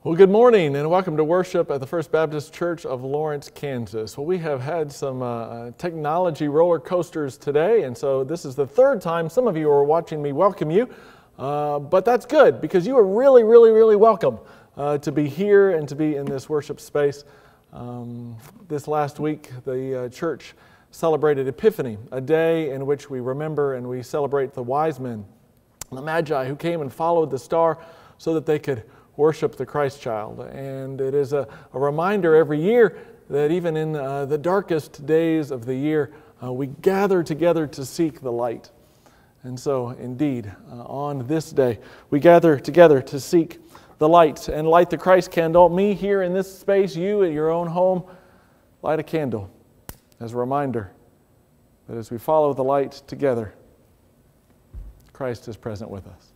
Well, good morning and welcome to worship at the First Baptist Church of Lawrence, Kansas. Well, we have had some technology roller coasters today, and so this is the third time some of you are watching me welcome you, but that's good because you are really welcome to be here and to be in this worship space. This last week, the church celebrated Epiphany, a day in which we remember and we celebrate the wise men, the Magi who came and followed the star so that they could worship the Christ child. And it is a reminder every year that even in the darkest days of the year, we gather together to seek the light. And so, indeed, on this day, we gather together to seek the light and light the Christ candle. Me here in this space, you at your own home, light a candle as a reminder that as we follow the light together, Christ is present with us.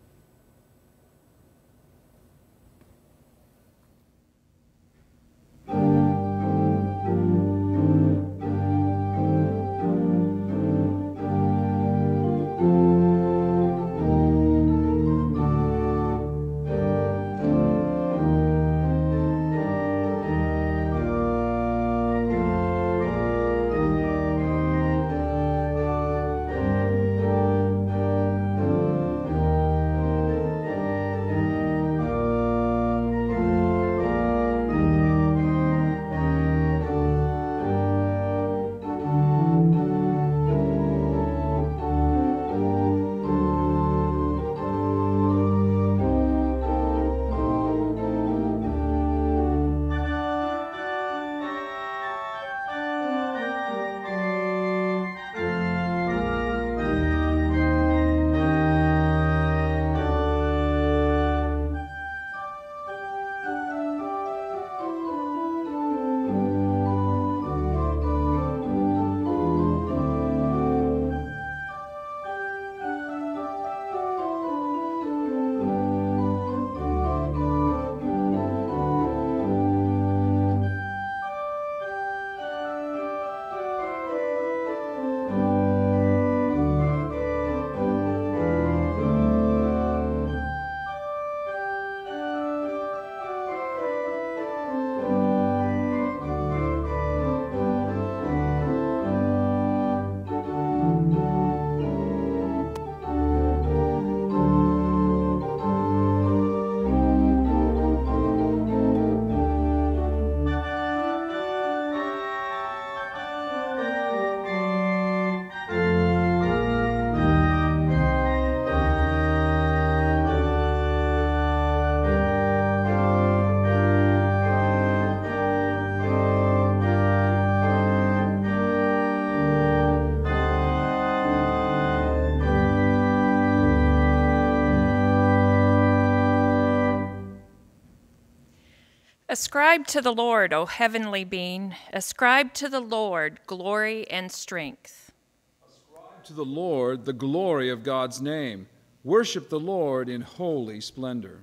Ascribe to the Lord, O heavenly being, ascribe to the Lord glory and strength. Ascribe to the Lord the glory of God's name. Worship the Lord in holy splendor.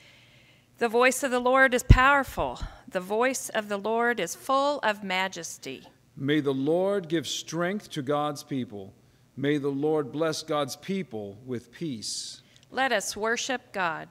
The voice of the Lord is powerful. The voice of the Lord is full of majesty. May the Lord give strength to God's people. May the Lord bless God's people with peace. Let us worship God.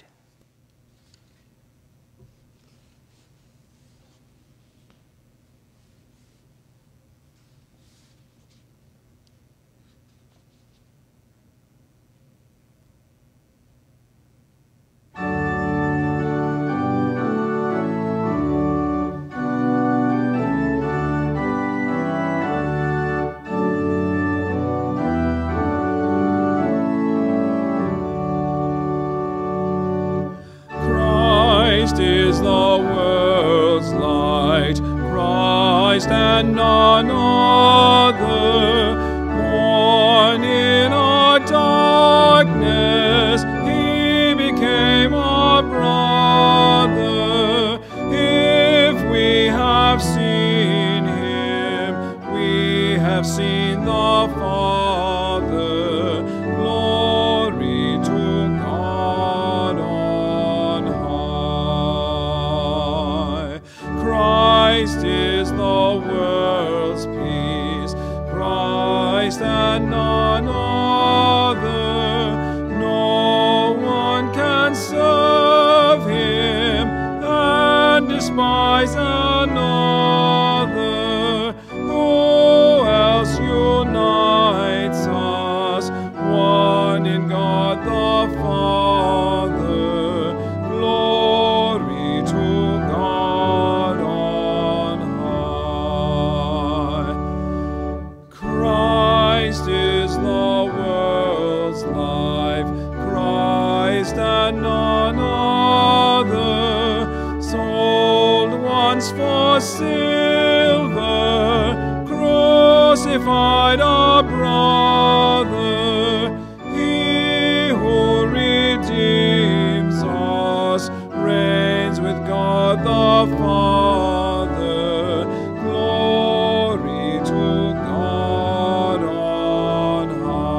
Is the world's light, Christ and none other. Born in our darkness, he became our brother. If we have seen him, we have seen the Father. Glory to God on high. Christ is the world's peace, Christ and none other. No one can serve him the Father. Glory to God on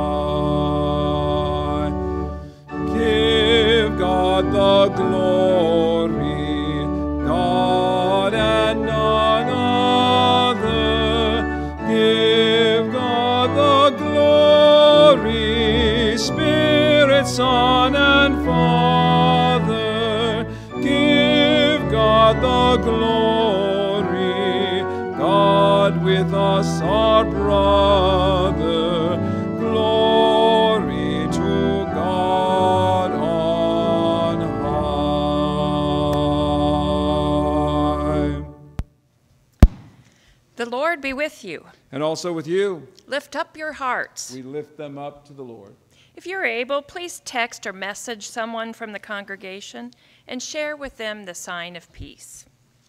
high. Give God the glory, God and none other. Give God the glory, Spirit, Son, and Father. Give God the glory, God with us, our brother. Glory to God on high. The Lord be with you. And also with you. Lift up your hearts. We lift them up to the Lord. If you're able, please text or message someone from the congregation and share with them the sign of peace.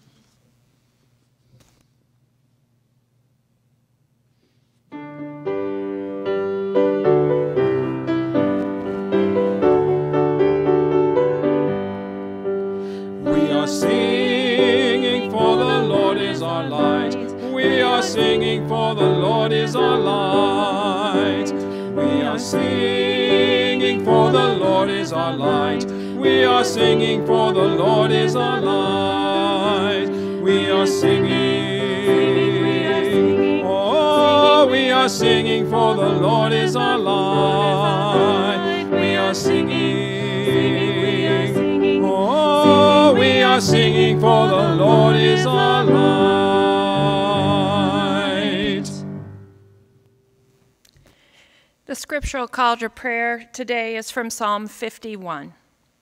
We are singing, for the Lord is our light. We are singing, for the Lord is our light. We are singing, for the Lord is our light. We are singing, for the Lord is our light. We are singing, oh, we are singing, for the Lord is our light. We are singing, oh, we are singing, for the Lord is our light. The scriptural call to prayer today is from Psalm 51.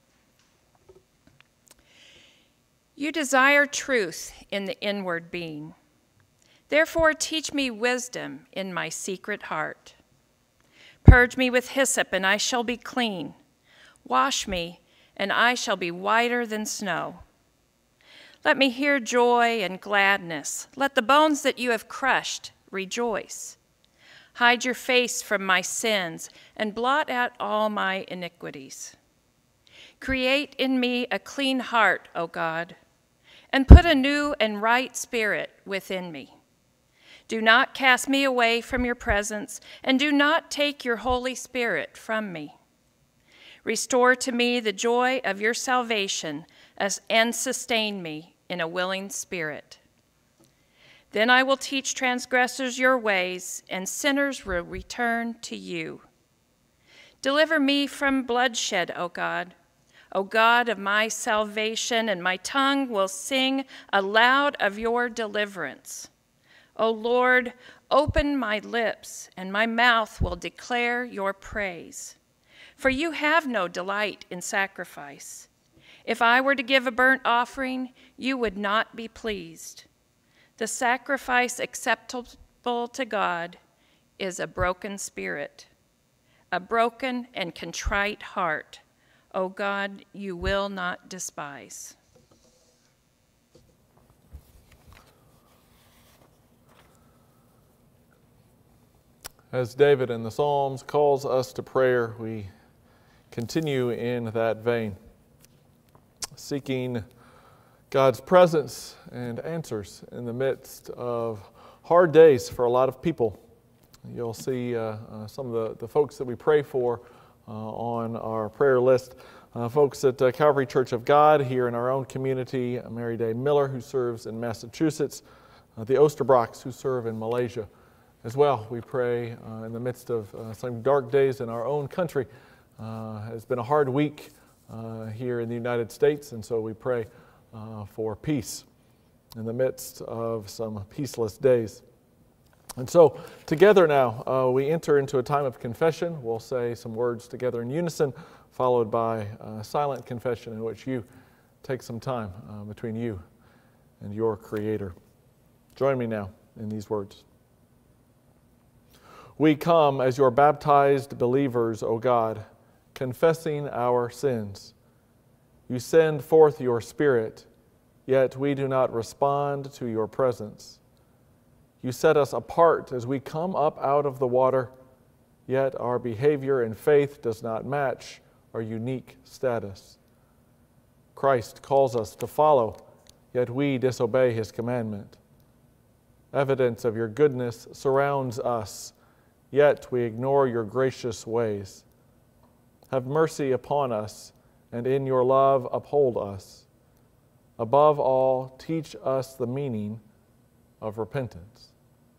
You desire truth in the inward being. Therefore, teach me wisdom in my secret heart. Purge me with hyssop, and I shall be clean. Wash me, and I shall be whiter than snow. Let me hear joy and gladness. Let the bones that you have crushed rejoice. Hide your face from my sins and blot out all my iniquities. Create in me a clean heart, O God, and put a new and right spirit within me. Do not cast me away from your presence, and do not take your Holy Spirit from me. Restore to me the joy of your salvation and sustain me in a willing spirit. Then I will teach transgressors your ways, and sinners will return to you. Deliver me from bloodshed, O God of my salvation, and my tongue will sing aloud of your deliverance. O Lord, open my lips, and my mouth will declare your praise. For you have no delight in sacrifice. If I were to give a burnt offering, you would not be pleased. The sacrifice acceptable to God is a broken spirit, a broken and contrite heart. O God, you will not despise. As David in the Psalms calls us to prayer, we continue in that vein, seeking God's presence and answers in the midst of hard days for a lot of people. You'll see some of the folks that we pray for on our prayer list. Folks at Calvary Church of God here in our own community, Mary Day Miller, who serves in Massachusetts, the Osterbrocks, who serve in Malaysia as well. We pray in the midst of some dark days in our own country. It's been a hard week here in the United States, and so we pray for peace in the midst of some peaceless days. And so together now, we enter into a time of confession. We'll say some words together in unison, followed by a silent confession in which you take some time between you and your Creator. Join me now in these words. We come as your baptized believers, O God, confessing our sins. You send forth your Spirit, yet we do not respond to your presence. You set us apart as we come up out of the water, yet our behavior and faith does not match our unique status. Christ calls us to follow, yet we disobey His commandment. Evidence of your goodness surrounds us, yet we ignore your gracious ways. Have mercy upon us, and in your love uphold us. Above all, teach us the meaning of repentance.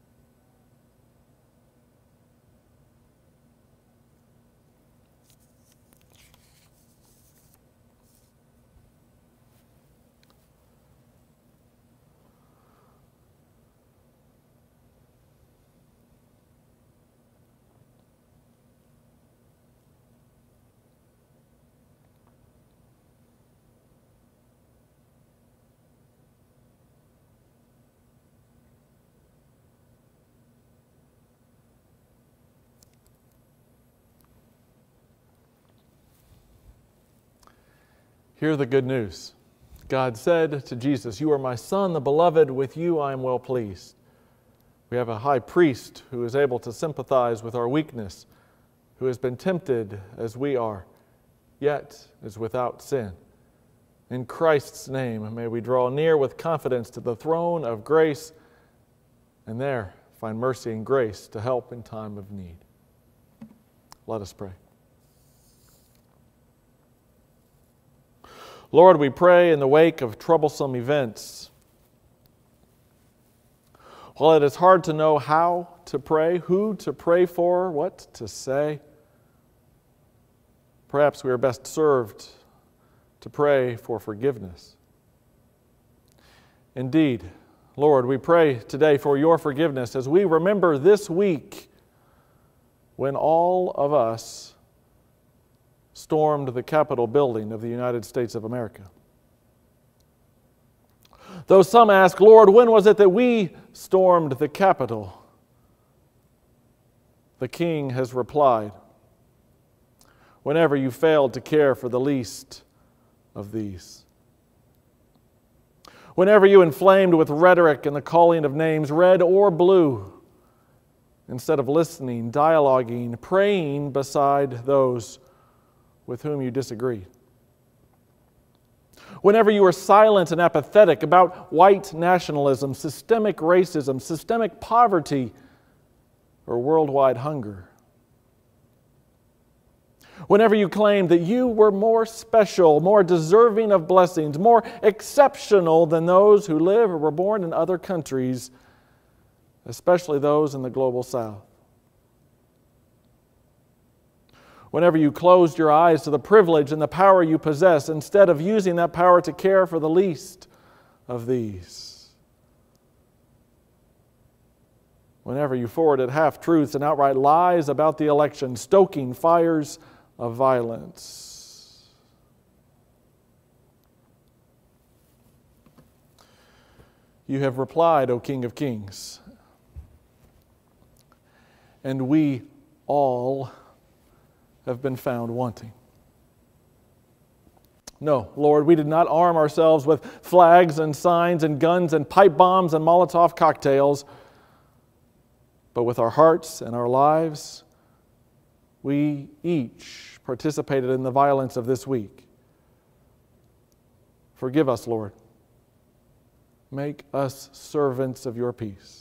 Hear the good news. God said to Jesus, "You are my Son, the beloved. With you I am well pleased." We have a high priest who is able to sympathize with our weakness, who has been tempted as we are, yet is without sin. In Christ's name, may we draw near with confidence to the throne of grace, and there find mercy and grace to help in time of need. Let us pray. Lord, we pray in the wake of troublesome events. While it is hard to know how to pray, who to pray for, what to say, perhaps we are best served to pray for forgiveness. Indeed, Lord, we pray today for your forgiveness as we remember this week when all of us stormed the Capitol building of the United States of America. Though some ask, "Lord, when was it that we stormed the Capitol?" the King has replied, "Whenever you failed to care for the least of these." Whenever you inflamed with rhetoric and the calling of names, red or blue, instead of listening, dialoguing, praying beside those with whom you disagree. Whenever you are silent and apathetic about white nationalism, systemic racism, systemic poverty, or worldwide hunger. Whenever you claimed that you were more special, more deserving of blessings, more exceptional than those who live or were born in other countries, especially those in the global South. Whenever you closed your eyes to the privilege and the power you possess instead of using that power to care for the least of these. Whenever you forwarded half-truths and outright lies about the election, stoking fires of violence. You have replied, O King of Kings, and we all have been found wanting. No, Lord, we did not arm ourselves with flags and signs and guns and pipe bombs and Molotov cocktails, but with our hearts and our lives, we each participated in the violence of this week. Forgive us, Lord. Make us servants of your peace.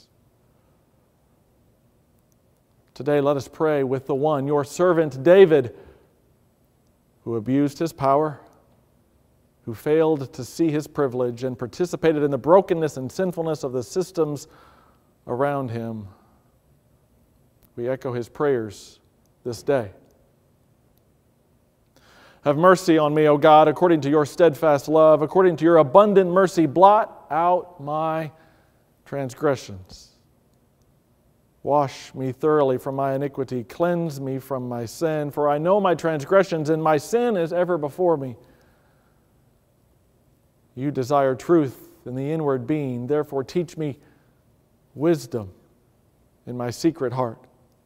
Today, let us pray with the one, your servant David, who abused his power, who failed to see his privilege, and participated in the brokenness and sinfulness of the systems around him. We echo his prayers this day. Have mercy on me, O God, according to your steadfast love, according to your abundant mercy, blot out my transgressions. Wash me thoroughly from my iniquity, cleanse me from my sin, for I know my transgressions, and my sin is ever before me. You desire truth in the inward being, therefore teach me wisdom in my secret heart.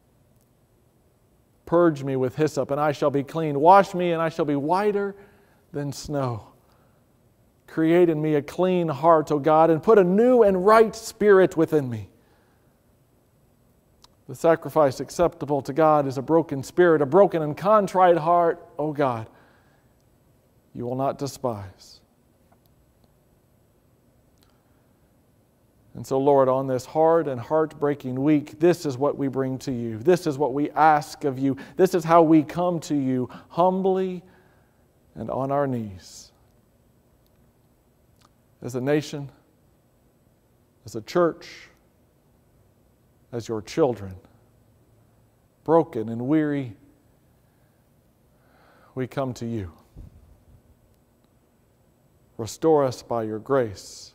Purge me with hyssop, and I shall be clean. Wash me, and I shall be whiter than snow. Create in me a clean heart, O God, and put a new and right spirit within me. The sacrifice acceptable to God is a broken spirit, a broken and contrite heart, O God, you will not despise. And so, Lord, on this hard and heartbreaking week, this is what we bring to you. This is what we ask of you. This is how we come to you, humbly and on our knees. As a nation, as a church, as your children, broken and weary, we come to you. Restore us by your grace.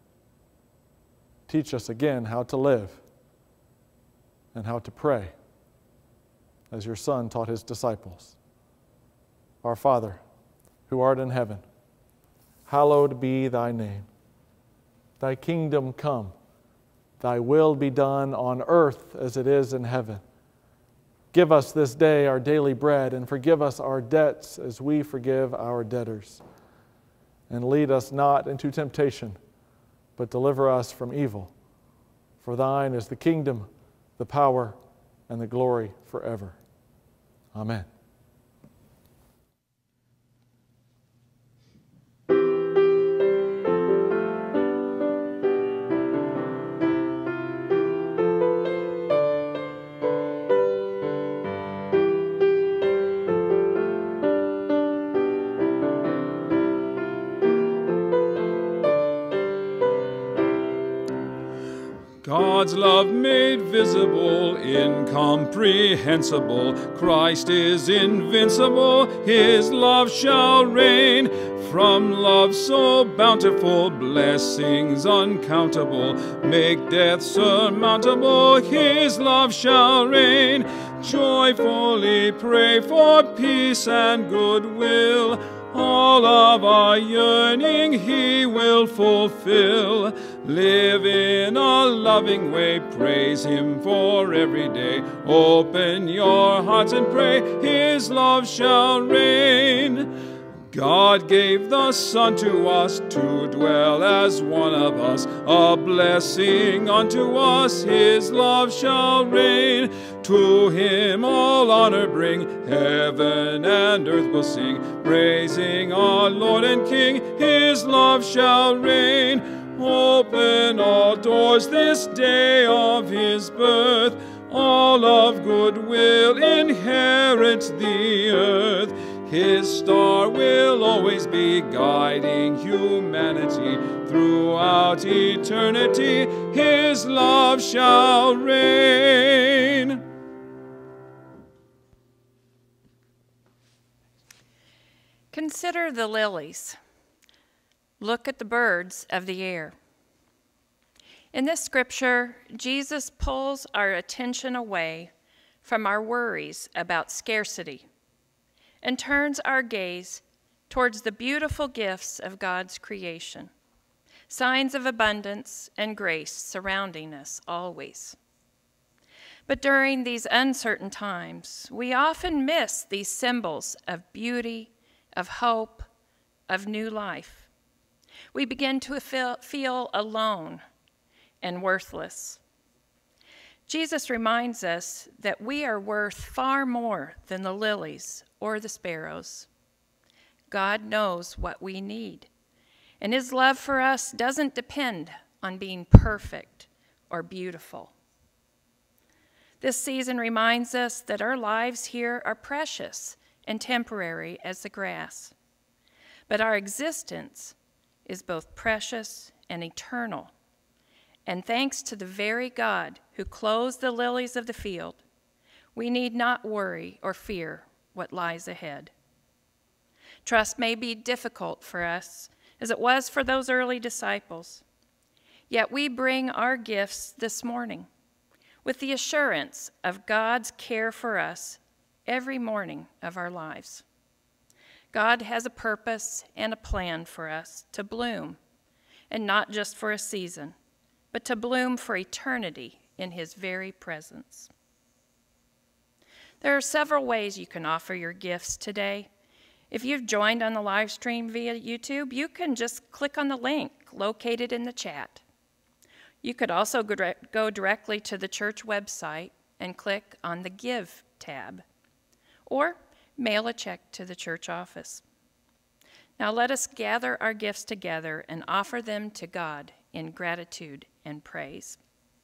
Teach us again how to live and how to pray, as your Son taught his disciples. Our Father, who art in heaven, hallowed be thy name. Thy kingdom come, thy will be done on earth as it is in heaven. Give us this day our daily bread, and forgive us our debts as we forgive our debtors. And lead us not into temptation, but deliver us from evil. For thine is the kingdom, the power, and the glory forever. Amen. God's love made visible, incomprehensible. Christ is invincible, his love shall reign. From love so bountiful, blessings uncountable, make death surmountable, his love shall reign. Joyfully pray for peace and goodwill, all of our yearning he will fulfill. Live in a loving way, praise him for every day. Open your hearts and pray, his love shall reign. God gave the Son to us to dwell as one of us, a blessing unto us, his love shall reign. To him all honor bring, heaven and earth will sing, praising our Lord and King, his love shall reign. Open all doors this day of his birth, all of goodwill inherit the earth. His star will always be guiding humanity throughout eternity. His love shall reign. Consider the lilies. Look at the birds of the air. In this scripture, Jesus pulls our attention away from our worries about scarcity and turns our gaze towards the beautiful gifts of God's creation, signs of abundance and grace surrounding us always. But during these uncertain times, we often miss these symbols of beauty, of hope, of new life. We begin to feel alone and worthless. Jesus reminds us that we are worth far more than the lilies or the sparrows. God knows what we need, and his love for us doesn't depend on being perfect or beautiful. This season reminds us that our lives here are precious and temporary as the grass, but our existence is both precious and eternal. And thanks to the very God who clothes the lilies of the field, we need not worry or fear what lies ahead. Trust may be difficult for us, as it was for those early disciples. Yet we bring our gifts this morning with the assurance of God's care for us every morning of our lives. God has a purpose and a plan for us to bloom, and not just for a season, but to bloom for eternity in his very presence. There are several ways you can offer your gifts today. If you've joined on the live stream via YouTube, you can just click on the link located in the chat. You could also go directly to the church website and click on the Give tab, or mail a check to the church office. Now let us gather our gifts together and offer them to God in gratitude and praise.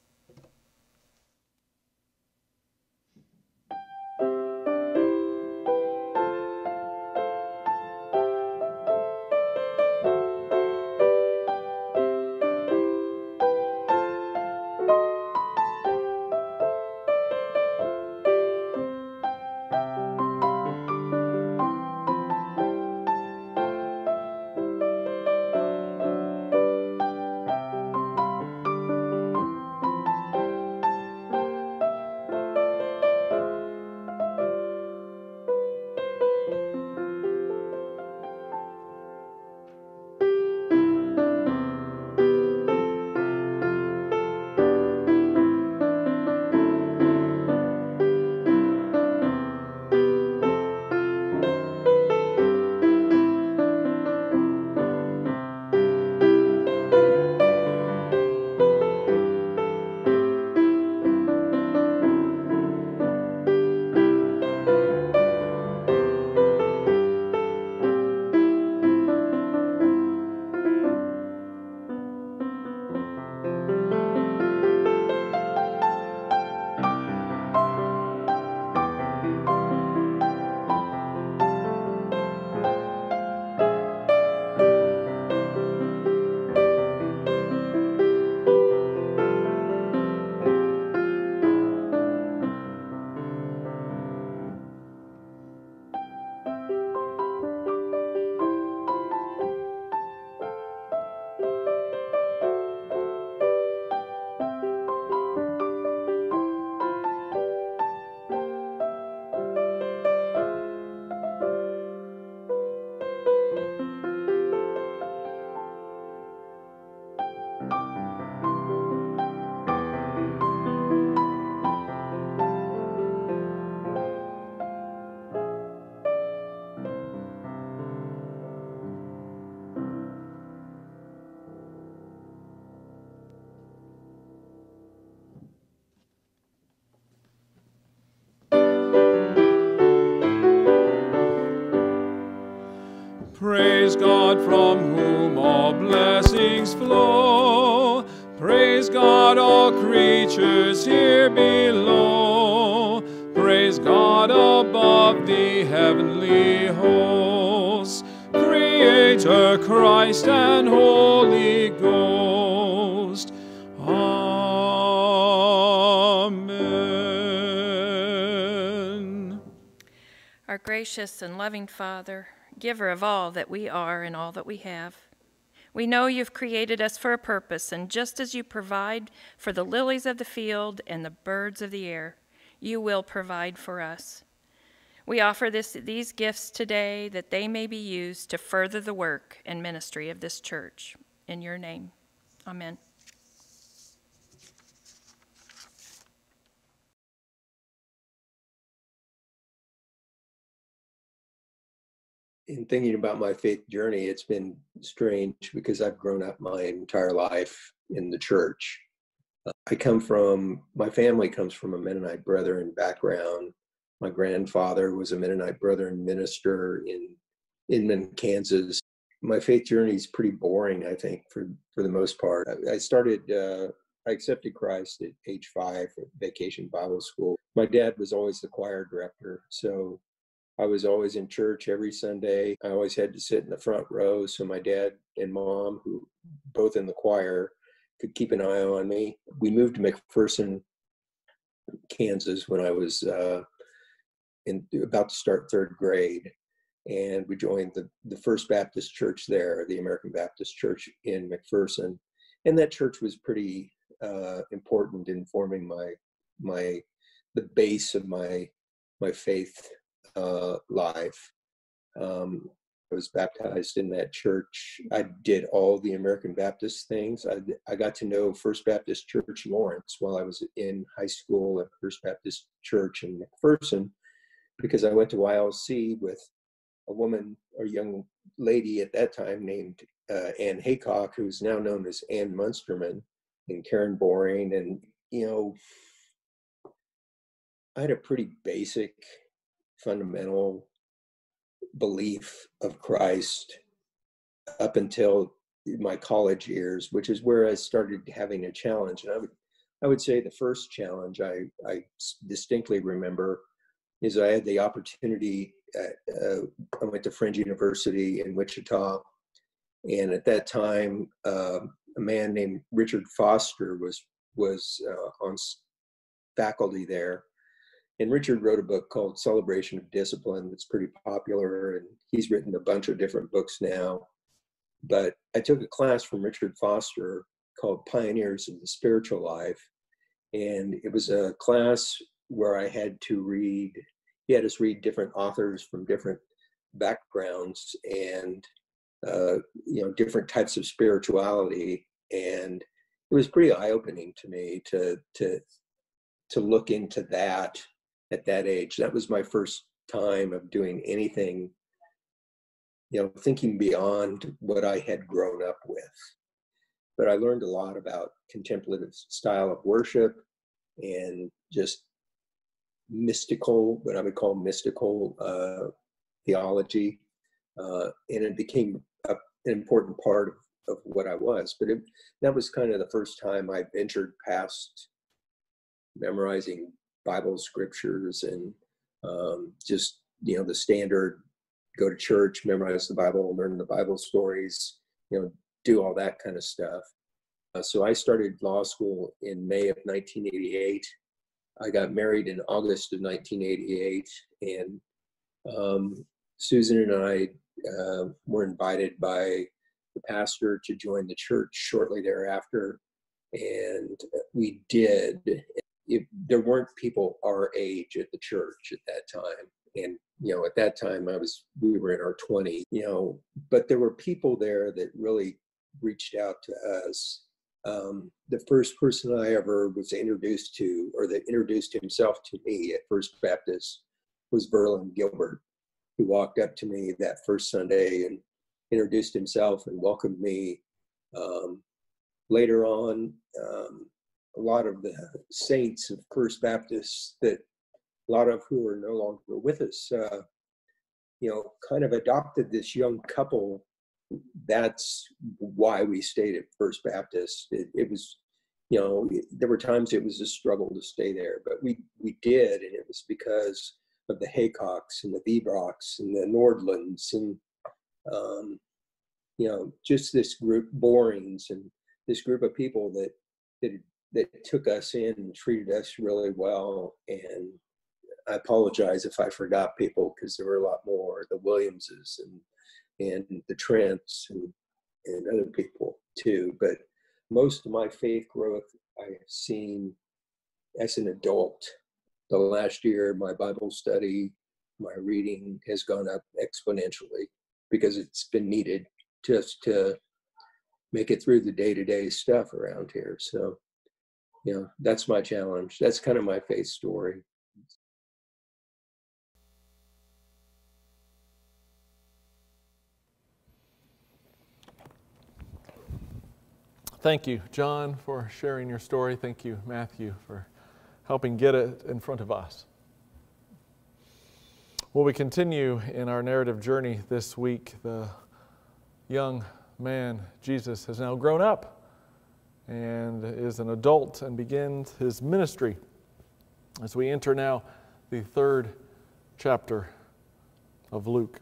Praise God from whom all blessings flow. Praise God, all creatures here below. Praise God above the heavenly hosts. Creator, Christ, and Holy Ghost. Amen. Our gracious and loving Father, giver of all that we are and all that we have, we know you've created us for a purpose, and just as you provide for the lilies of the field and the birds of the air, you will provide for us. We offer these gifts today that they may be used to further the work and ministry of this church. In your name, amen. In thinking about my faith journey, it's been strange because I've grown up my entire life in the church. My family comes from a Mennonite Brethren background. My grandfather was a Mennonite Brethren minister in Inman, Kansas. My faith journey is pretty boring, I think, for the most part. I accepted Christ at age 5 at Vacation Bible School. My dad was always the choir director, so I was always in church every Sunday. I always had to sit in the front row so my dad and mom, who both in the choir, could keep an eye on me. We moved to McPherson, Kansas when I was about to start 3rd grade. And we joined the First Baptist Church there, the American Baptist Church in McPherson. And that church was pretty important in forming the base of my faith life. I was baptized in that church. I did all the American Baptist things. I got to know First Baptist Church Lawrence while I was in high school at First Baptist Church in McPherson, because I went to YLC with a young lady at that time named Ann Haycock, who's now known as Ann Munsterman, and Karen Boring. And, I had a pretty basic, fundamental belief of Christ up until my college years, which is where I started having a challenge. And I would say the first challenge I distinctly remember is I had the opportunity I went to Friends University in Wichita, and at that time, a man named Richard Foster was on faculty there. And Richard wrote a book called Celebration of Discipline that's pretty popular, and he's written a bunch of different books now. But I took a class from Richard Foster called Pioneers of the Spiritual Life, and it was a class where I had to read, he had us read different authors from different backgrounds and different types of spirituality. And it was pretty eye-opening to me to look into that at that age. That was my first time of doing anything, thinking beyond what I had grown up with. But I learned a lot about contemplative style of worship and just mystical, what I would call mystical theology. And it became an important part of what I was. But that was kind of the first time I ventured past memorizing Bible scriptures and just, the standard, go to church, memorize the Bible, learn the Bible stories, do all that kind of stuff. So I started law school in May of 1988. I got married in August of 1988, and Susan and I were invited by the pastor to join the church shortly thereafter, and we did. There weren't people our age at the church at that time, and at that time we were in our 20s, but there were people there that really reached out to us. The first person I ever was introduced to, or that introduced himself to me at First Baptist, was Verlin Gilbert, who walked up to me that first Sunday and introduced himself and welcomed me. Later on, a lot of the saints of First Baptist, that a lot of who are no longer with us, kind of adopted this young couple. That's why we stayed at First Baptist. It was, there were times it was a struggle to stay there, but we did, and it was because of the Haycocks and the Bebrocks and the Nordlands and, just this group, Borings, and this group of people that took us in and treated us really well. And I apologize if I forgot people, because there were a lot more, the Williamses and the Trents and other people too. But most of my faith growth I've seen as an adult. The last year, my Bible study, my reading has gone up exponentially because it's been needed just to make it through the day-to-day stuff around here. So, that's my challenge. That's kind of my faith story. Thank you, John, for sharing your story. Thank you, Matthew, for helping get it in front of us. Well, we continue in our narrative journey this week. The young man, Jesus, has now grown up and is an adult and begins his ministry as we enter now the third chapter of Luke.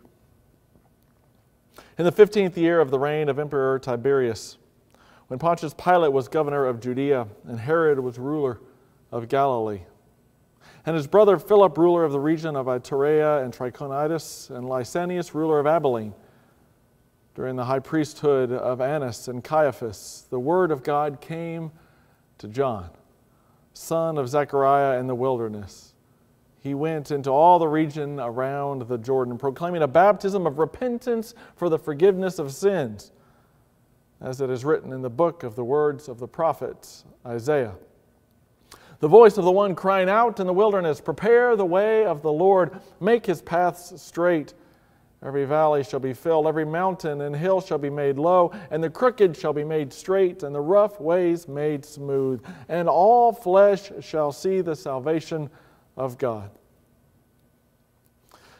In the 15th year of the reign of Emperor Tiberius, when Pontius Pilate was governor of Judea and Herod was ruler of Galilee, and his brother Philip, ruler of the region of Iturea and Trachonitis, and Lysanias, ruler of Abilene, during the high priesthood of Annas and Caiaphas, the word of God came to John, son of Zechariah, in the wilderness. He went into all the region around the Jordan, proclaiming a baptism of repentance for the forgiveness of sins, as it is written in the book of the words of the prophet Isaiah. The voice of the one crying out in the wilderness, prepare the way of the Lord, make his paths straight. Every valley shall be filled, every mountain and hill shall be made low, and the crooked shall be made straight, and the rough ways made smooth, and all flesh shall see the salvation of God.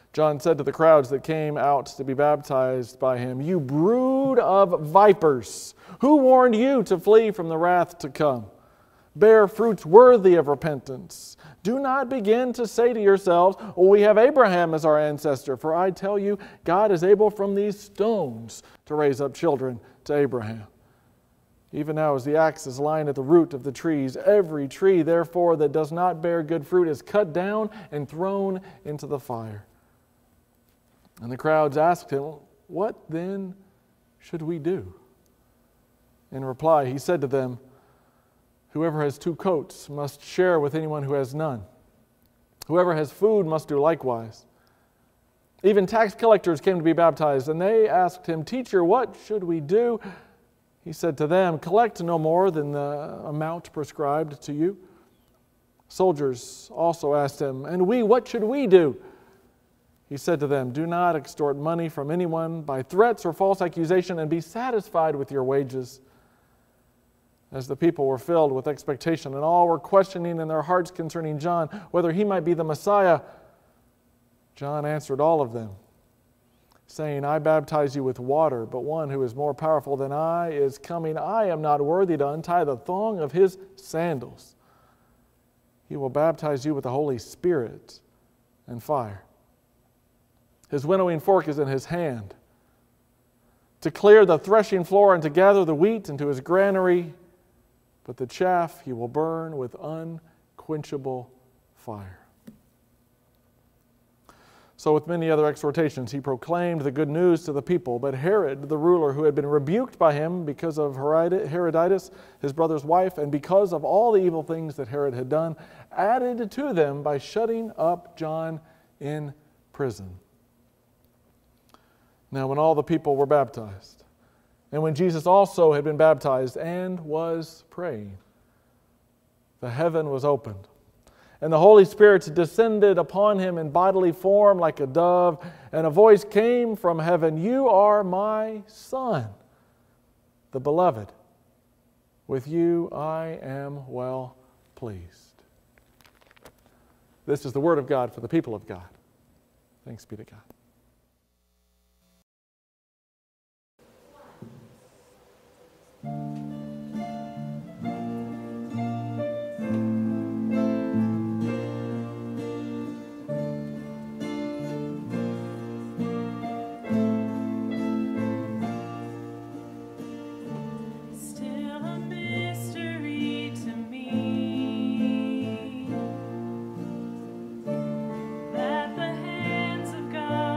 John said to the crowds that came out to be baptized by him, "You brood of vipers, who warned you to flee from the wrath to come? Bear fruits worthy of repentance. Do not begin to say to yourselves, 'We have Abraham as our ancestor,' for I tell you, God is able from these stones to raise up children to Abraham. Even now as the axe is lying at the root of the trees, every tree, therefore, that does not bear good fruit is cut down and thrown into the fire." And the crowds asked him, "What then should we do?" In reply, he said to them, "Whoever has 2 coats must share with anyone who has none. Whoever has food must do likewise." Even tax collectors came to be baptized, and they asked him, "Teacher, what should we do?" He said to them, "Collect no more than the amount prescribed to you." Soldiers also asked him, "And we, what should we do?" He said to them, "Do not extort money from anyone by threats or false accusation, and be satisfied with your wages." As the people were filled with expectation, and all were questioning in their hearts concerning John, whether he might be the Messiah, John answered all of them, saying, "I baptize you with water, but one who is more powerful than I is coming. I am not worthy to untie the thong of his sandals. He will baptize you with the Holy Spirit and fire. His winnowing fork is in his hand, to clear the threshing floor and to gather the wheat into his granary, but the chaff he will burn with unquenchable fire." So with many other exhortations, he proclaimed the good news to the people. But Herod, the ruler, who had been rebuked by him because of Herodias, his brother's wife, and because of all the evil things that Herod had done, added to them by shutting up John in prison. Now when all the people were baptized, and when Jesus also had been baptized and was praying, the heaven was opened, and the Holy Spirit descended upon him in bodily form like a dove, and a voice came from heaven, "You are my Son, the beloved. With you I am well pleased." This is the word of God for the people of God. Thanks be to God. That the hands of God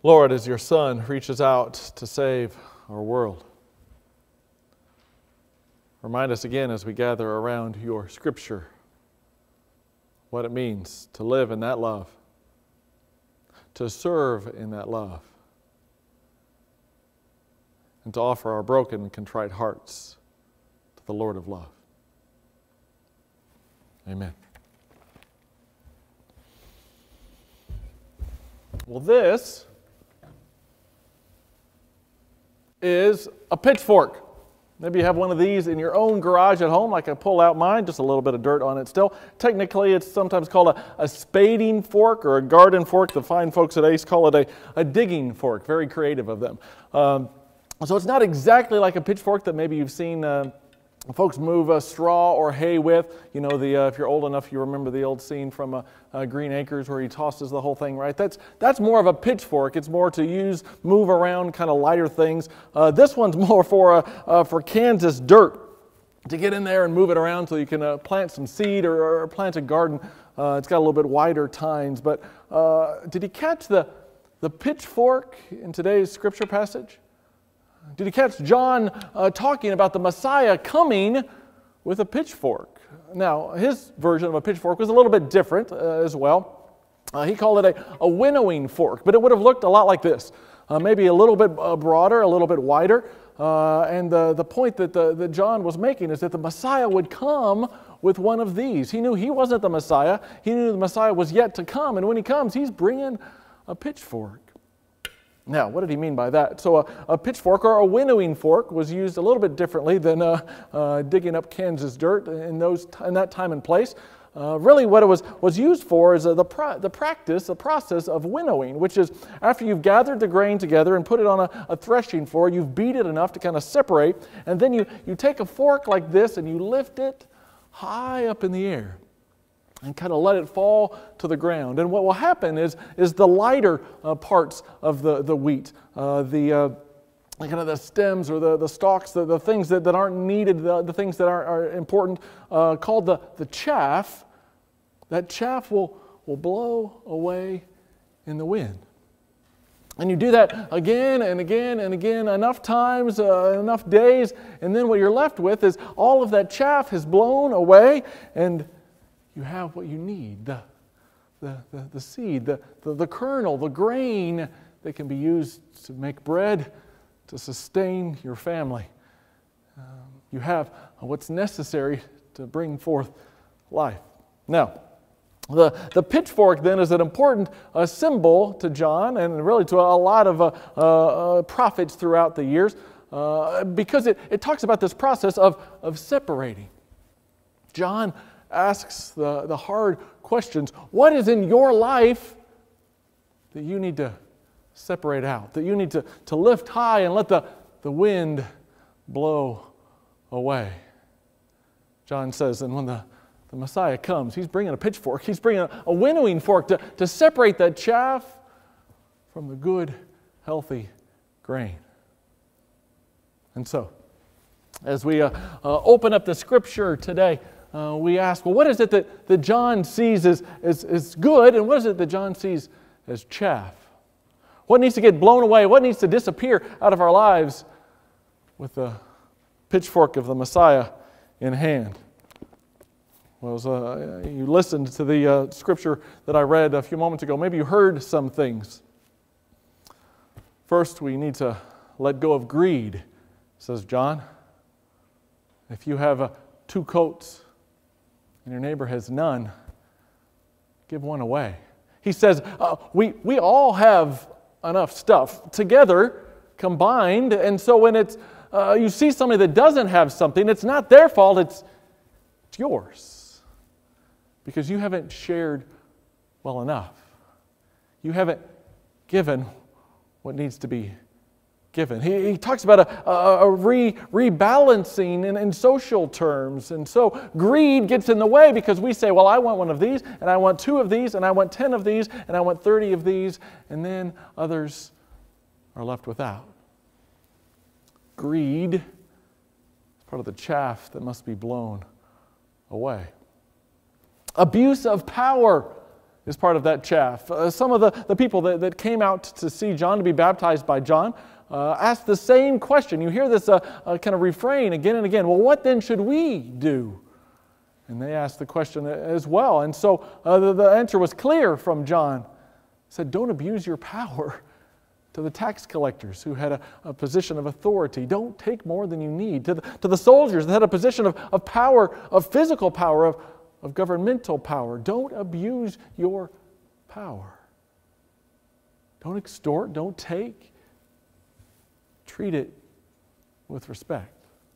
Lord, as your Son reaches out to save our world, remind us again as we gather around your Scripture what it means to live in that love, to serve in that love, and to offer our broken and contrite hearts to the Lord of love. Amen. Well, this is a pitchfork. Maybe you have one of these in your own garage at home, like I pull out mine, just a little bit of dirt on it still. Technically, it's sometimes called a spading fork or a garden fork. The fine folks at ACE call it a digging fork. Very creative of them. So it's not exactly like a pitchfork that maybe you've seen folks move straw or hay with. You know, if you're old enough, you remember the old scene from Green Acres where he tosses the whole thing, right? That's more of a pitchfork. It's more to move around kind of lighter things. This one's more for Kansas dirt, to get in there and move it around so you can plant some seed or plant a garden. It's got a little bit wider tines. But did you catch the pitchfork in today's scripture passage? Did you catch John talking about the Messiah coming with a pitchfork? Now, his version of a pitchfork was a little bit different as well. He called it a winnowing fork, but it would have looked a lot like this. Maybe a little bit broader, a little bit wider. And the point that John was making is that the Messiah would come with one of these. He knew he wasn't the Messiah. He knew the Messiah was yet to come. And when he comes, he's bringing a pitchfork. Now, what did he mean by that? So a pitchfork or a winnowing fork was used a little bit differently than digging up Kansas dirt in that time and place. Really what it was used for is the process of winnowing, which is after you've gathered the grain together and put it on a threshing floor, you've beat it enough to kind of separate, and then you take a fork like this and you lift it high up in the air and kind of let it fall to the ground. And what will happen is the lighter parts of the wheat, the kind of the stems or the stalks, the things that aren't needed, the things that are important, called the chaff, that chaff will blow away in the wind. And you do that again and again and again, enough times, enough days, and then what you're left with is all of that chaff has blown away, and you have what you need, the seed, the kernel, the grain that can be used to make bread, to sustain your family. You have what's necessary to bring forth life. Now, the pitchfork then is an important symbol to John and really to a lot of prophets throughout the years because it talks about this process of separating. John asks the hard questions. What is in your life that you need to separate out, that you need to lift high and let the wind blow away? John says, and when the Messiah comes, he's bringing a pitchfork, he's bringing a winnowing fork to separate that chaff from the good, healthy grain. And so, as we open up the scripture today, we ask, well, what is it that John sees as good, and what is it that John sees as chaff? What needs to get blown away? What needs to disappear out of our lives with the pitchfork of the Messiah in hand? Well, as you listened to the scripture that I read a few moments ago, maybe you heard some things. First, we need to let go of greed, says John. If you have 2 coats, and your neighbor has none, give one away. He says, we all have enough stuff together, combined, and so when it's you see somebody that doesn't have something, it's not their fault, it's yours. Because you haven't shared well enough. You haven't given what needs to be given. He talks about a rebalancing in social terms. And so greed gets in the way because we say, well, I want one of these, and I want 2 of these, and I want 10 of these, and I want 30 of these, and then others are left without. Greed is part of the chaff that must be blown away. Abuse of power is part of that chaff. Some of the people that came out to see John, to be baptized by John, asked the same question. You hear this kind of refrain again and again. Well, what then should we do? And they asked the question as well. And so the answer was clear from John. He said, don't abuse your power to the tax collectors who had a position of authority. Don't take more than you need. To the soldiers that had a position of power, of physical power, of governmental power. Don't abuse your power. Don't extort, don't take. Treat it with respect.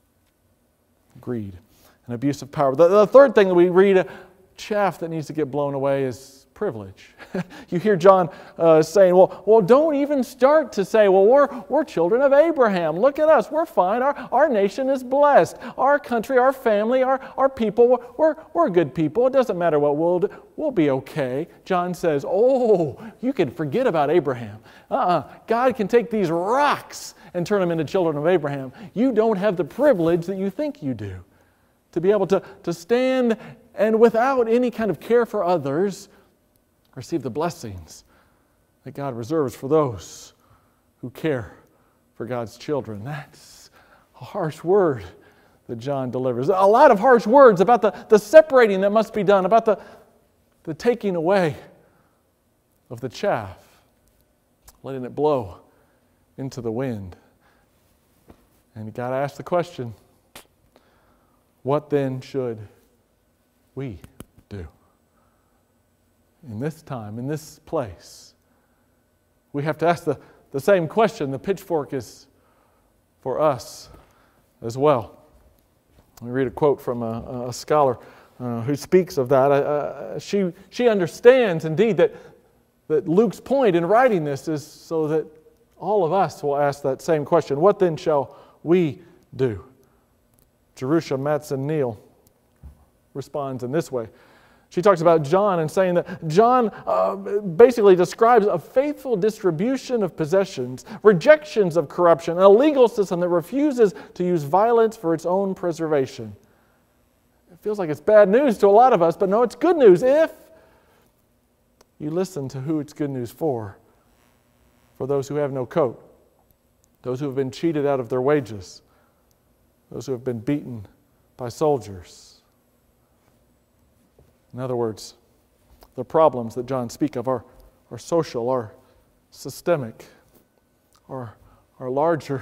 Greed and abuse of power. The third thing that we read, chaff that needs to get blown away, is privilege. You hear John saying, well, don't even start to say, well, we're children of Abraham. Look at us. We're fine. Our nation is blessed. Our country, our family, our people, we're good people. It doesn't matter what we'll do. We'll be okay. John says, oh, you can forget about Abraham. God can take these rocks and turn them into children of Abraham. You don't have the privilege that you think you do. To be able to stand and without any kind of care for others, receive the blessings that God reserves for those who care for God's children. That's a harsh word that John delivers. A lot of harsh words about the separating that must be done, about the taking away of the chaff, letting it blow into the wind. And you got to ask the question, what then should we do? In this time, in this place, we have to ask the same question. The pitchfork is for us as well. We read a quote from a scholar who speaks of that. She understands indeed that Luke's point in writing this is so that all of us will ask that same question. What then shall we do? Jerusha Matson-Neal responds in this way. She talks about John and saying that John basically describes a faithful distribution of possessions, rejections of corruption, and a legal system that refuses to use violence for its own preservation. It feels like it's bad news to a lot of us, but no, it's good news if you listen to who it's good news for those who have no coat, those who have been cheated out of their wages, those who have been beaten by soldiers. In other words, the problems that John speaks of are social, are systemic, are larger,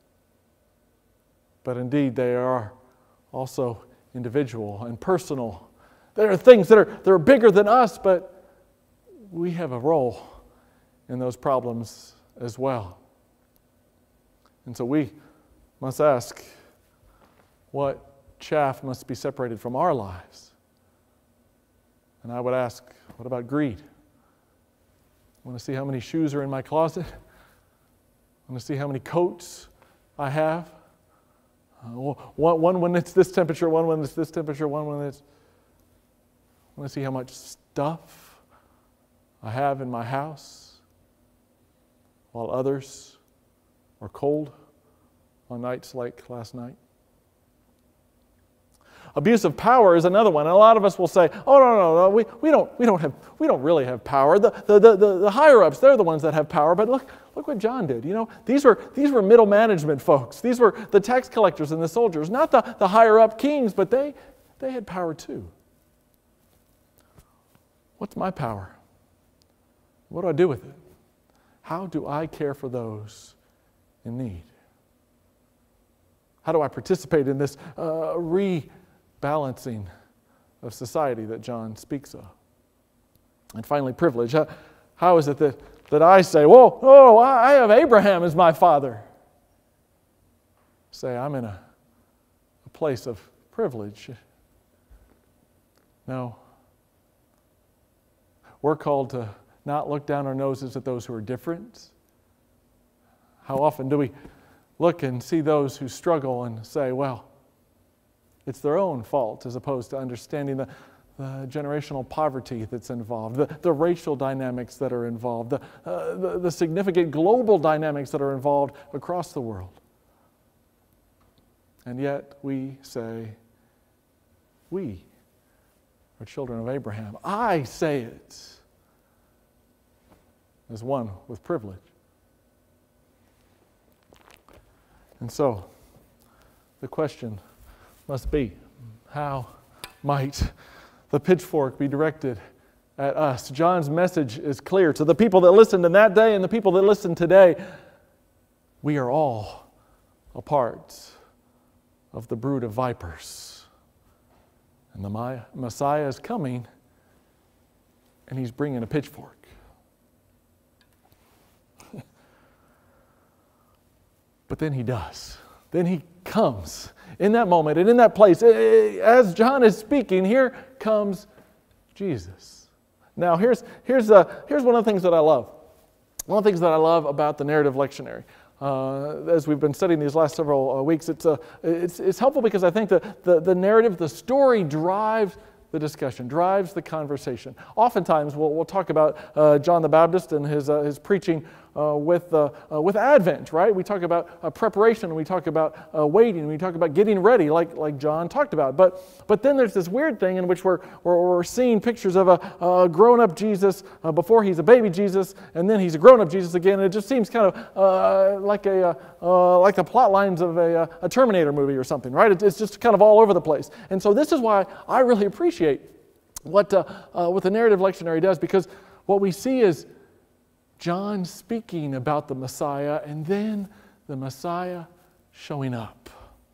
but indeed they are also individual and personal. There are things that are bigger than us, but we have a role in those problems as well. And so we must ask, what chaff must be separated from our lives? And I would ask, what about greed? Want to see how many shoes are in my closet? Want to see how many coats I have? One when it's this temperature, one when it's this temperature, one when it's... Want to see how much stuff I have in my house while others are cold on nights like last night? Abuse of power is another one. And a lot of us will say, oh, no, we don't really have power. The higher-ups, they're the ones that have power. But look what John did. You know, these were middle management folks. These were the tax collectors and the soldiers, not the higher-up kings, but they had power too. What's my power? What do I do with it? How do I care for those in need? How do I participate in this rebalancing of society that John speaks of? And finally, privilege. How is it that I say, I have Abraham as my father? Say, I'm in a place of privilege. No. We're called to not look down our noses at those who are different. How often do we look and see those who struggle and say, well, it's their own fault, as opposed to understanding the generational poverty that's involved, the racial dynamics that are involved, the significant global dynamics that are involved across the world. And yet we say, we are children of Abraham. I say it. as one with privilege. And so, the question must be, how might the pitchfork be directed at us? John's message is clear to the people that listened in that day and the people that listen today. We are all a part of the brood of vipers. And the Messiah is coming, and He's bringing a pitchfork. But then He does. Then He comes in that moment and in that place. As John is speaking, here comes Jesus. Now, here's one of the things that I love. One of the things that I love about the narrative lectionary. As we've been studying these last several weeks, it's helpful because I think the narrative, the story drives the discussion, drives the conversation. Oftentimes, we'll talk about John the Baptist and his preaching with Advent, right? We talk about preparation, we talk about waiting, we talk about getting ready, like John talked about. But then there's this weird thing in which we're seeing pictures of a grown-up Jesus before He's a baby Jesus, and then He's a grown-up Jesus again. And it just seems kind of like the plot lines of a Terminator movie or something, right? It's just kind of all over the place. And so this is why I really appreciate what the narrative lectionary does, because what we see is John speaking about the Messiah, and then the Messiah showing up.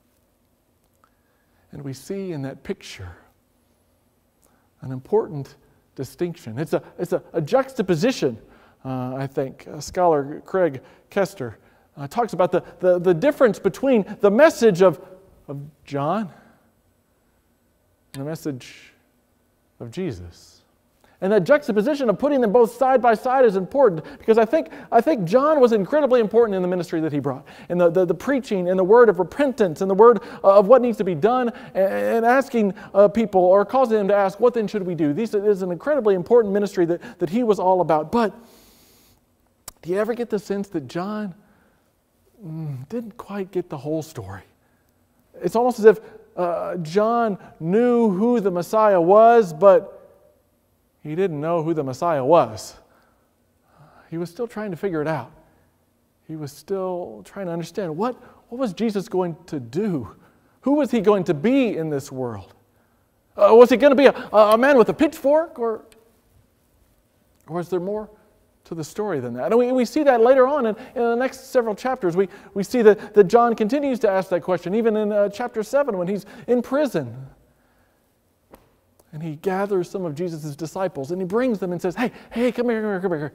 And we see in that picture an important distinction. It's a juxtaposition, I think. Scholar Craig Kester talks about the difference between the message of John and the message of Jesus. And that juxtaposition of putting them both side by side is important, because I think John was incredibly important in the ministry that he brought, in the preaching and the word of repentance and the word of what needs to be done, and asking people, or causing them to ask, what then should we do? This is an incredibly important ministry that he was all about. But do you ever get the sense that John didn't quite get the whole story? It's almost as if John knew who the Messiah was, but he didn't know who the Messiah was. He was still trying to figure it out. He was still trying to understand what was Jesus going to do? Who was He going to be in this world? Was He going to be a man with a pitchfork? Or is there more to the story than that? And we see that later on in the next several chapters. We see that John continues to ask that question, even in chapter 7 when he's in prison. And he gathers some of Jesus' disciples and he brings them and says, hey, come here.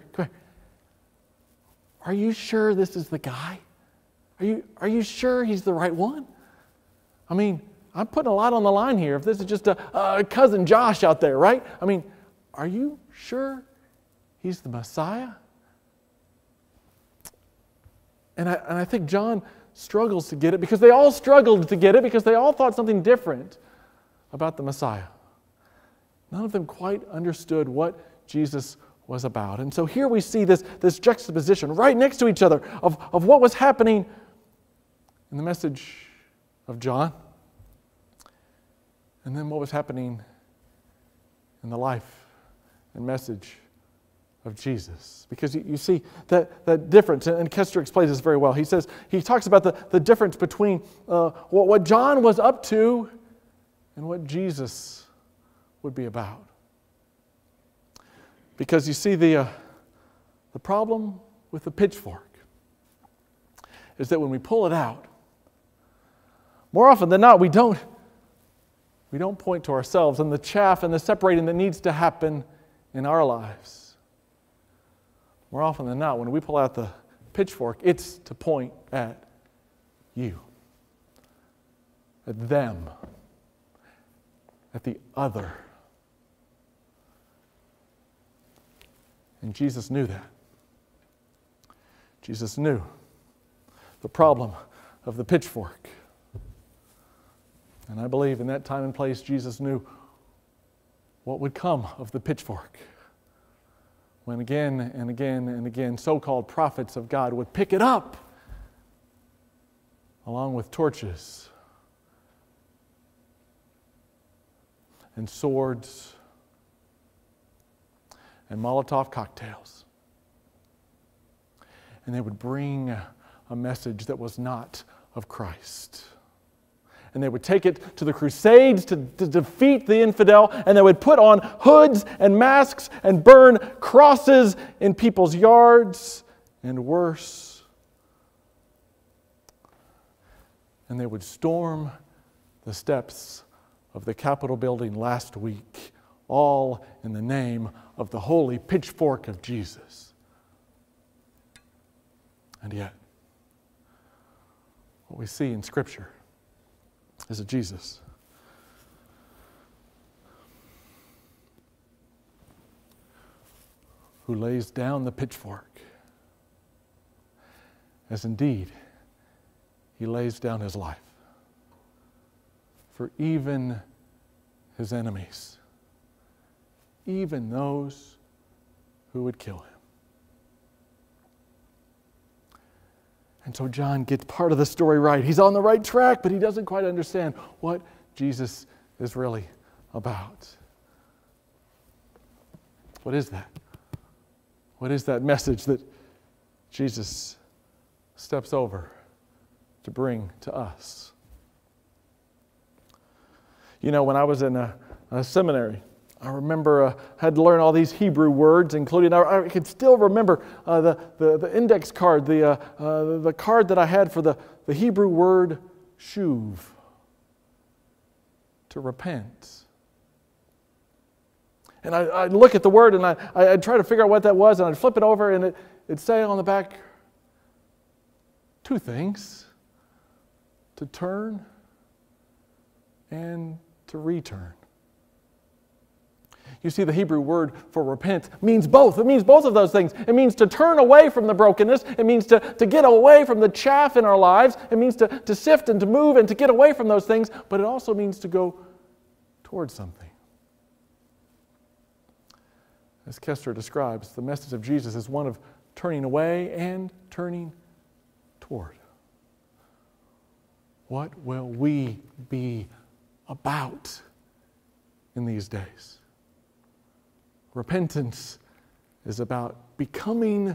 Are you sure this is the guy? Are you sure he's the right one? I mean, I'm putting a lot on the line here if this is just a cousin Josh out there, right? I mean, are you sure he's the Messiah? And I think John struggles to get it, because they all struggled to get it, because they all thought something different about the Messiah. None of them quite understood what Jesus was about. And so here we see this juxtaposition right next to each other of what was happening in the message of John, and then what was happening in the life and message of Jesus. Because you see that difference, and Kester explains this very well. He talks about the difference between what John was up to and what Jesus would be about. Because you see, the problem with the pitchfork is that when we pull it out, more often than not, we don't point to ourselves and the chaff and the separating that needs to happen in our lives. More often than not, when we pull out the pitchfork, it's to point at you, at them, at the other. And Jesus knew that. Jesus knew the problem of the pitchfork. And I believe in that time and place, Jesus knew what would come of the pitchfork when again and again and again so-called prophets of God would pick it up along with torches and swords and Molotov cocktails and they would bring a message that was not of Christ. And they would take it to the Crusades to defeat the infidel, and they would put on hoods and masks and burn crosses in people's yards, and worse. And they would storm the steps of the Capitol building last week, all in the name of the holy pitchfork of Jesus. And yet, what we see in Scripture is a Jesus who lays down the pitchfork, as indeed he lays down his life for even his enemies, even those who would kill him. And so John gets part of the story right. He's on the right track, but he doesn't quite understand what Jesus is really about. What is that? What is that message that Jesus steps over to bring to us? You know, when I was in a seminary, I remember had to learn all these Hebrew words, including, I can still remember the index card, the card that I had for the Hebrew word shuv, to repent. And I'd look at the word and I'd try to figure out what that was, and I'd flip it over and it'd say on the back two things: to turn and to return. You see, the Hebrew word for repent means both. It means both of those things. It means to turn away from the brokenness. It means to get away from the chaff in our lives. It means to sift and to move and to get away from those things. But it also means to go towards something. As Kester describes, the message of Jesus is one of turning away and turning toward. What will we be about in these days? Repentance is about becoming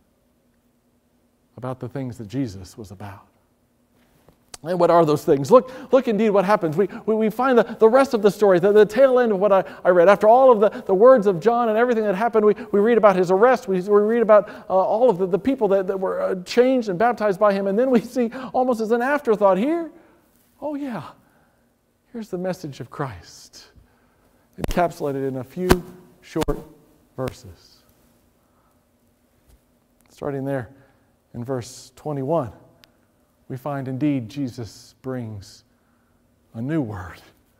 about the things that Jesus was about. And what are those things? Look indeed what happens. We find the rest of the story, the tail end of what I read. After all of the words of John and everything that happened, we read about his arrest. We read about all of the people that were changed and baptized by him. And then we see, almost as an afterthought here, oh yeah, here's the message of Christ, encapsulated in a few short verses. Starting there in verse 21, we find indeed Jesus brings a new word,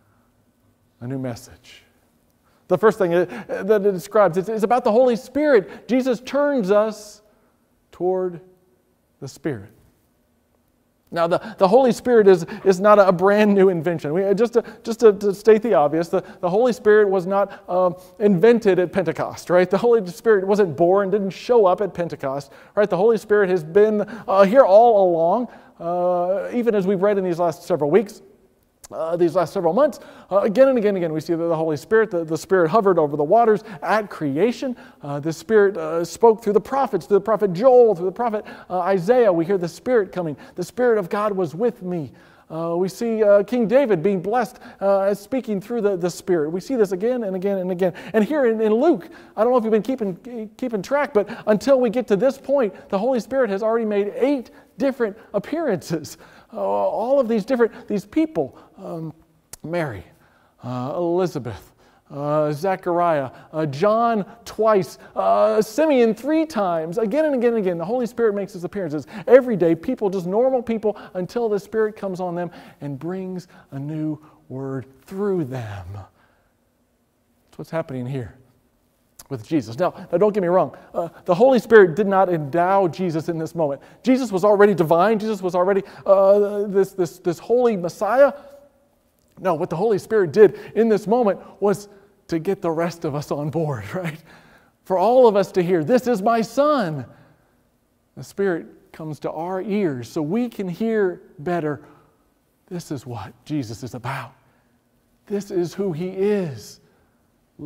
a new message. The first thing that it describes is about the Holy Spirit. Jesus turns us toward the Spirit. Now, the Holy Spirit is not a brand new invention. Just to state the obvious, the Holy Spirit was not invented at Pentecost, right? The Holy Spirit wasn't born, didn't show up at Pentecost, right? The Holy Spirit has been here all along, even as we've read in these last several weeks. These last several months, again and again, we see that the Holy Spirit, the Spirit hovered over the waters at creation. The Spirit spoke through the prophets, through the prophet Joel, through the prophet Isaiah. We hear the Spirit coming. The Spirit of God was with me. We see King David being blessed, speaking through the Spirit. We see this again and again and again. And here in Luke, I don't know if you've been keeping track, but until we get to this point, the Holy Spirit has already made 8 different appearances. All of these people, Mary, Elizabeth, Zechariah, John twice, Simeon 3 times, again and again and again. The Holy Spirit makes his appearances every day. People, just normal people, until the Spirit comes on them and brings a new word through them. That's what's happening here with Jesus. Now don't get me wrong. The Holy Spirit did not endow Jesus in this moment. Jesus was already divine. Jesus was already this holy Messiah. No, what the Holy Spirit did in this moment was to get the rest of us on board, right? For all of us to hear, this is my Son. The Spirit comes to our ears so we can hear better. This is what Jesus is about. This is who He is.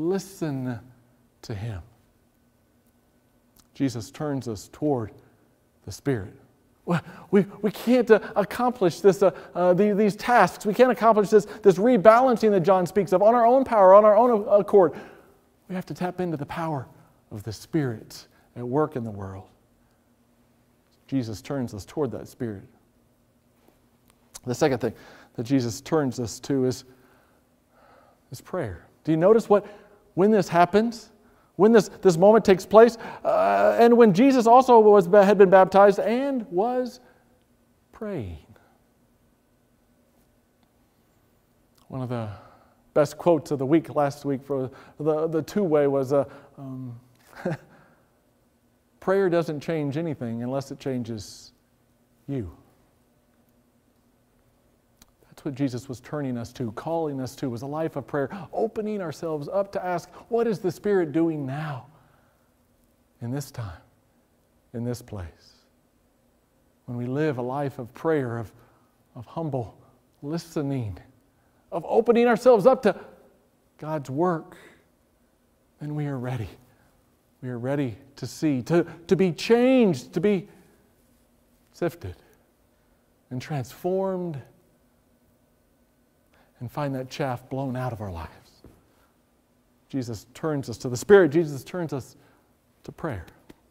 Listen to Him. Jesus turns us toward the Spirit. We can't accomplish this, these tasks. We can't accomplish this rebalancing that John speaks of on our own power, on our own accord. We have to tap into the power of the Spirit at work in the world. Jesus turns us toward that Spirit. The second thing that Jesus turns us to is prayer. Do you notice when this happens? When this moment takes place, and when Jesus also had been baptized and was praying. One of the best quotes of the week last week for the two-way was, prayer doesn't change anything unless it changes you. That's what Jesus was turning us to, calling us to, was a life of prayer, opening ourselves up to ask, what is the Spirit doing now, in this time, in this place? When we live a life of prayer, of humble listening, of opening ourselves up to God's work, then we are ready. We are ready to see, to be changed, to be sifted and transformed, and find that chaff blown out of our lives. Jesus turns us to the Spirit. Jesus turns us to prayer.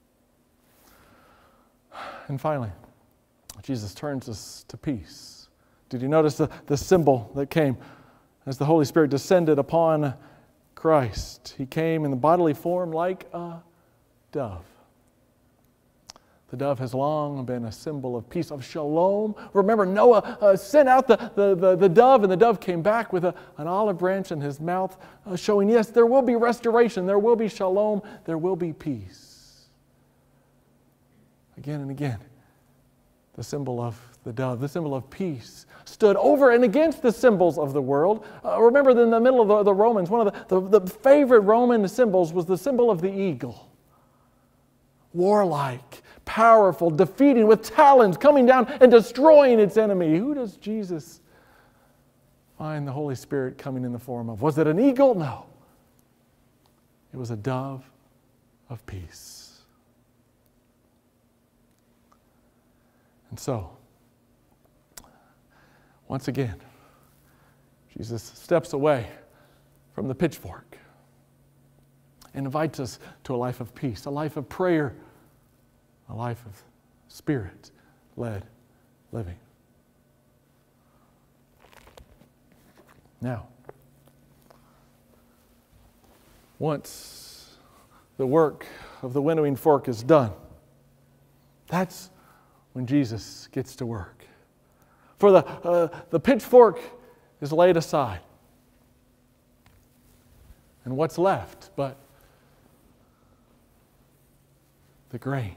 And finally, Jesus turns us to peace. Did you notice the symbol that came as the Holy Spirit descended upon Christ? He came in the bodily form like a dove. The dove has long been a symbol of peace, of shalom. Remember, Noah sent out the dove, and the dove came back with an olive branch in his mouth, showing, yes, there will be restoration, there will be shalom, there will be peace. Again and again, the symbol of the dove, the symbol of peace, stood over and against the symbols of the world. Remember, in the middle of the Romans, one of the favorite Roman symbols was the symbol of the eagle. Warlike, powerful, defeating, with talons, coming down and destroying its enemy. Who does Jesus find the Holy Spirit coming in the form of? Was it an eagle? No. It was a dove of peace. And so, once again, Jesus steps away from the pitchfork and invites us to a life of peace, a life of prayer, a life of Spirit-led living. Now, once the work of the winnowing fork is done, that's when Jesus gets to work. For the pitchfork is laid aside. And what's left but the grain?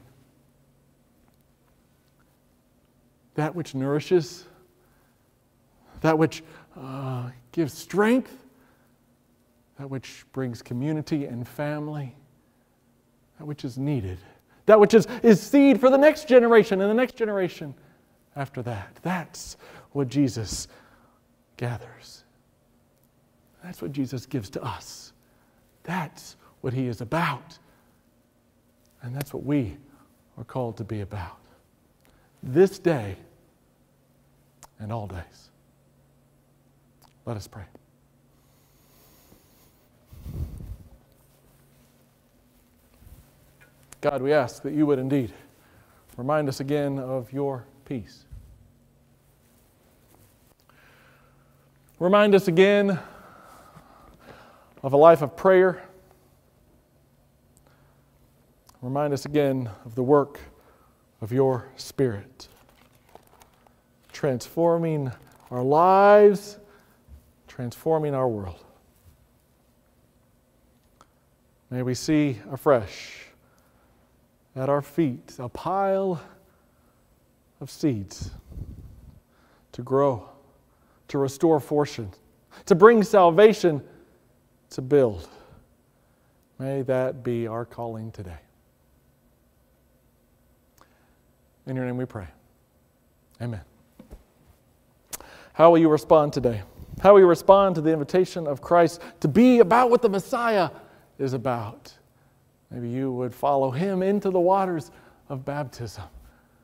That which nourishes, that which gives strength, that which brings community and family, that which is needed, that which is seed for the next generation and the next generation after that. That's what Jesus gathers. That's what Jesus gives to us. That's what He is about. And that's what we are called to be about. This day and all days. Let us pray. God, we ask that You would indeed remind us again of Your peace. Remind us again of a life of prayer. Remind us again of the work of Your Spirit, transforming our lives, transforming our world. May we see afresh at our feet a pile of seeds to grow, to restore fortune, to bring salvation, to build. May that be our calling today. In Your name we pray. Amen. How will you respond today? How will you respond to the invitation of Christ to be about what the Messiah is about? Maybe you would follow Him into the waters of baptism.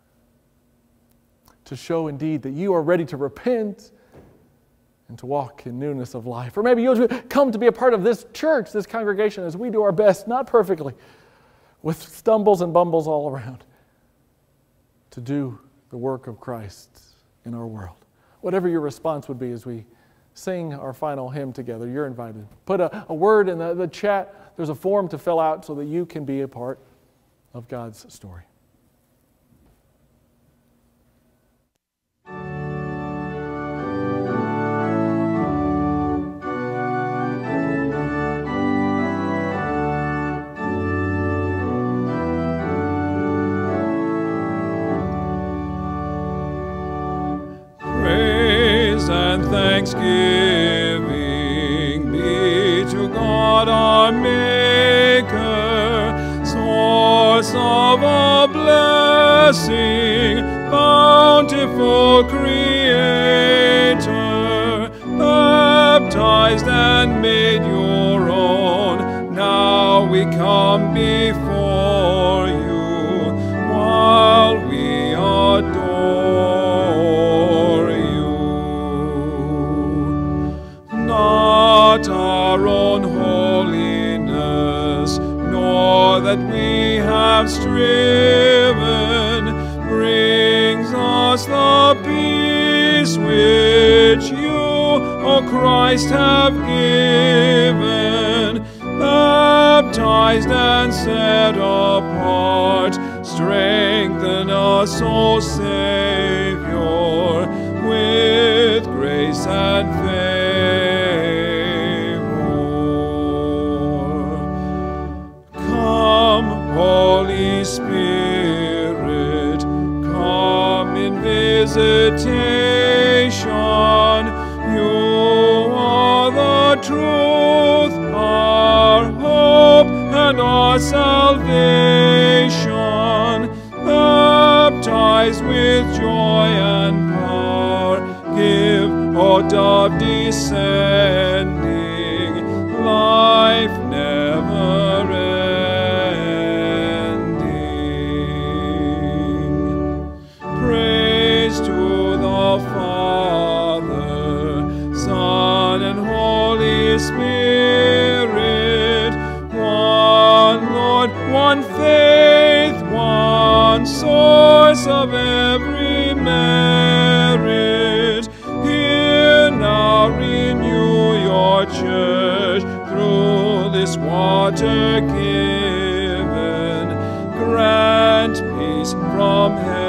to show indeed that you are ready to repent and to walk in newness of life. Or maybe you'll come to be a part of this church, this congregation, as we do our best, not perfectly, with stumbles and bumbles all around, to do the work of Christ in our world. Whatever your response would be as we sing our final hymn together, you're invited. Put a word in the chat. There's a form to fill out so that you can be a part of God's story. Thanksgiving be to God our Maker, source of a blessing, bountiful Creator, baptized and made your own. Now we come before you while we adore you. Not our own holiness, nor that we have striven, brings us the peace which you, O Christ, have given. Baptized and set apart, strengthen us, O Savior, with grace and favor. Holy Spirit, come in visitation. You are the truth, our hope, and our salvation. Baptized with joy and power, give, O dove descending, life never ending. Praise to the Father, Son, and Holy Spirit, one Lord, one faith, one source of every merit. Here now renew your church through this water given. Grant peace from heaven.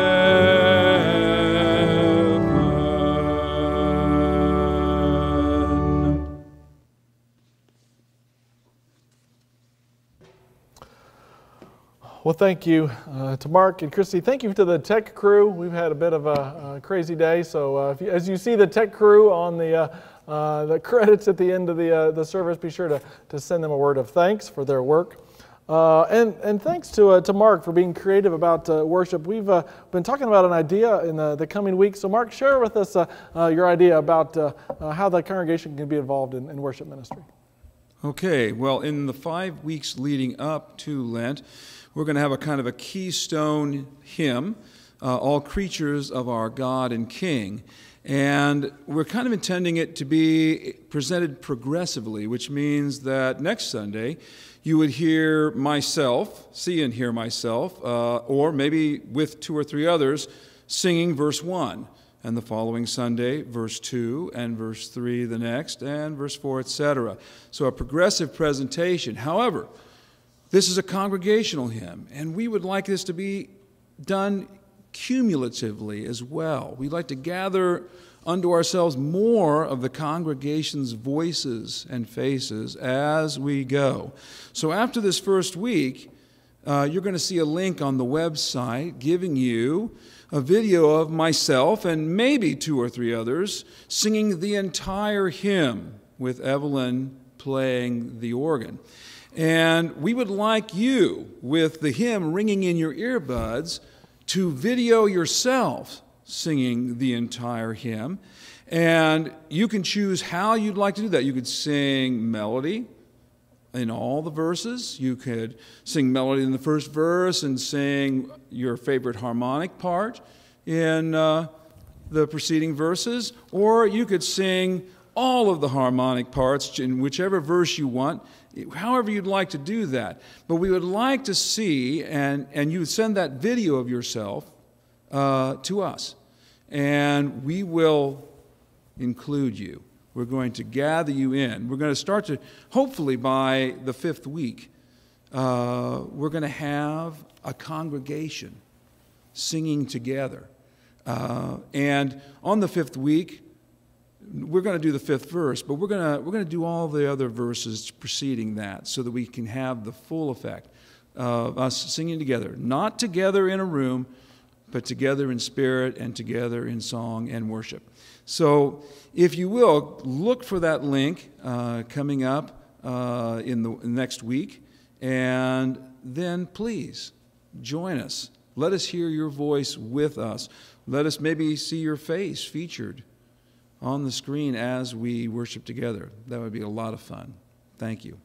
Well, thank you to Mark and Christy. Thank you to the tech crew. We've had a bit of a crazy day, so as you see the tech crew on the credits at the end of the service, be sure to send them a word of thanks for their work. And thanks to Mark for being creative about worship. We've been talking about an idea in the coming weeks. So Mark, share with us your idea about how the congregation can be involved in worship ministry. Okay, well, in the 5 weeks leading up to Lent, we're going to have a kind of a keystone hymn, All Creatures of Our God and King. And we're kind of intending it to be presented progressively, which means that next Sunday you would hear myself, see and hear myself, or maybe with 2 or 3 others, singing verse 1. And the following Sunday, verse 2, and verse 3 the next, and verse 4, etc. So a progressive presentation. However, this is a congregational hymn, and we would like this to be done cumulatively as well. We'd like to gather unto ourselves more of the congregation's voices and faces as we go. So after this first week, you're going to see a link on the website giving you a video of myself and maybe 2 or 3 others singing the entire hymn with Evelyn playing the organ. And we would like you, with the hymn ringing in your earbuds, to video yourself singing the entire hymn. And you can choose how you'd like to do that. You could sing melody in all the verses. You could sing melody in the first verse and sing your favorite harmonic part in the preceding verses, or you could sing all of the harmonic parts in whichever verse you want, however you'd like to do that. But we would like to see, and you would send that video of yourself to us, and we will include you. We're going to gather you in. We're going to start to, hopefully by the 5th week, we're going to have a congregation singing together. And on the 5th week, we're going to do the 5th verse, but we're going to do all the other verses preceding that so that we can have the full effect of us singing together. Not together in a room, but together in spirit and together in song and worship. So if you will, look for that link coming up in the next week, and then please join us. Let us hear your voice with us. Let us maybe see your face featured on the screen as we worship together. That would be a lot of fun. Thank you.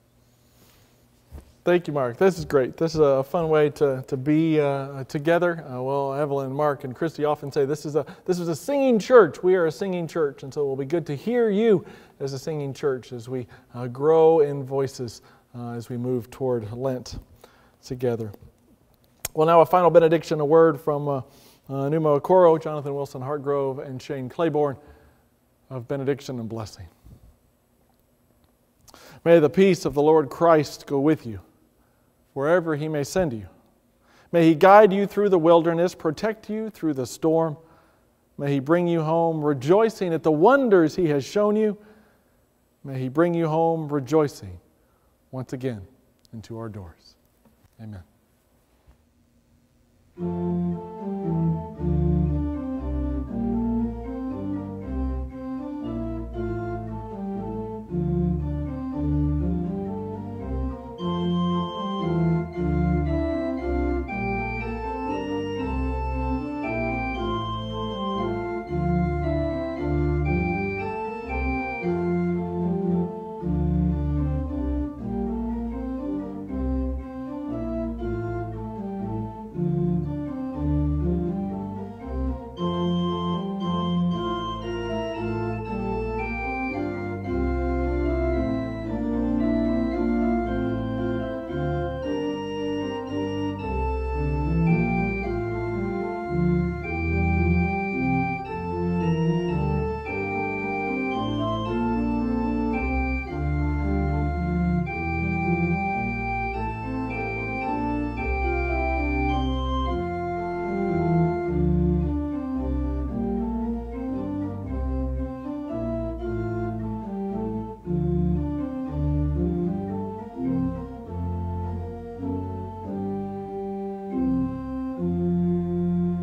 Thank you, Mark. This is great. This is a fun way to be together. Well, Evelyn, Mark, and Christy often say this is a singing church. We are a singing church, and so it will be good to hear you as a singing church as we grow in voices as we move toward Lent together. Well, now a final benediction, a word from Numa Okoro, Jonathan Wilson Hartgrove, and Shane Claiborne of benediction and blessing. May the peace of the Lord Christ go with you, wherever He may send you. May He guide you through the wilderness, protect you through the storm. May He bring you home rejoicing at the wonders He has shown you. May He bring you home rejoicing once again into our doors. Amen.